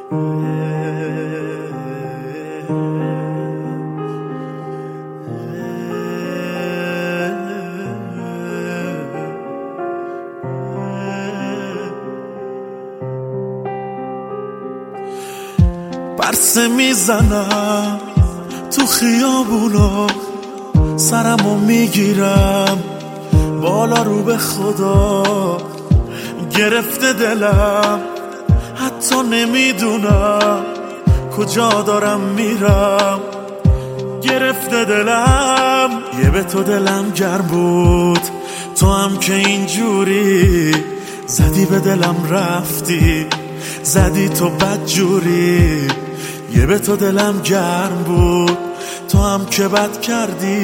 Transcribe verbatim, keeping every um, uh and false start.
برسه میزنم تو خیابونا، سرمو میگیرم بالا رو به خدا، گرفته دلم حتی نمیدونم کجا دارم میرم، گرفته دلم. یه به تو دلم گرم بود، تو هم که اینجوری زدی به دلم رفتی، زدی تو بد جوری. یه به تو دلم گرم بود، تو هم که بد کردی.